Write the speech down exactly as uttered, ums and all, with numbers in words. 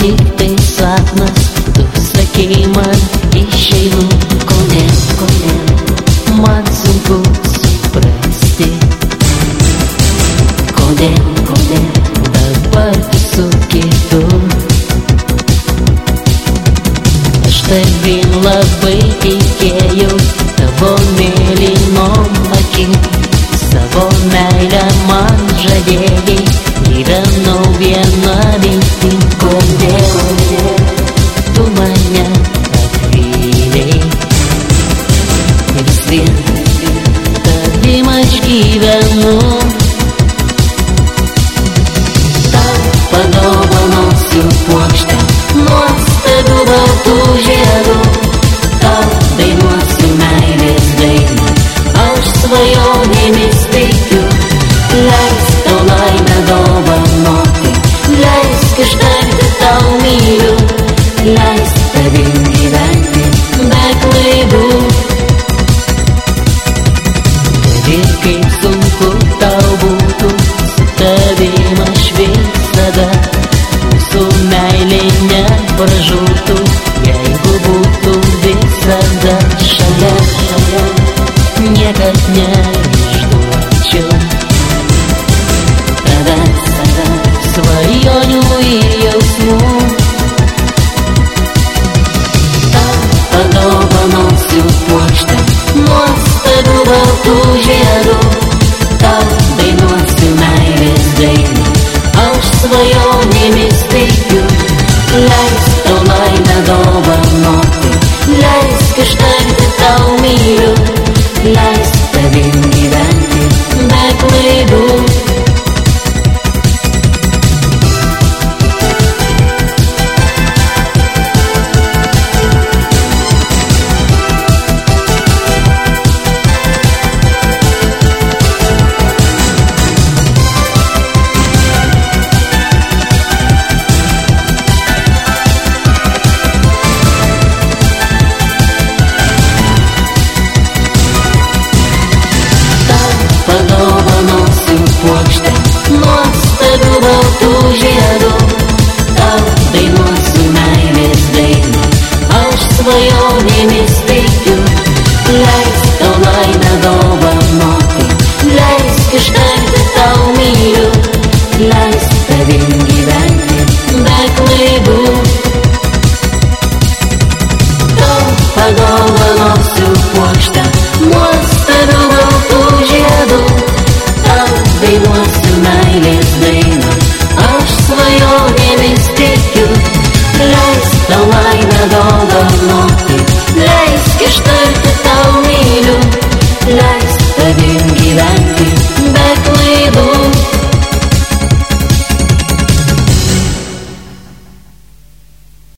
tiktai sapnas, tu sakei man išeinu, kodėl, kodėl man sunku suprasti, kodėl, kodėl dabar tu su kitu. Aš tavim labai tikėjau, tavo mėlynom akim, savo meilę man žadėjai, gyvenau viena mintim, kodėl tu mane apvylei. Vis vien tavim aš gyvenu, tau padovanosiu puokštę nuostabių baltų žiedų, tau dainuosiu meilės dainą, aš svajonėmis teikiu. Leisk tau laimę dovanoti, leisk ištarti tau myliu, leisk tavim gyventi be klaidų. Kad ir kaip sunku tau būtų, su tavim aš visada, mūsų meilė nepražūtų, jeigu būtų visada šalia, šalia, niekad neišduočiau tavęs, tavęs, svajonių ir jausmų. Tau padovanosiu puokštę nuostabių baltų žiedų, tau dainuosiu meilės dainą, aš svajonėmis teikiu. Leisk tau laimę dovanoti, leisk ištarti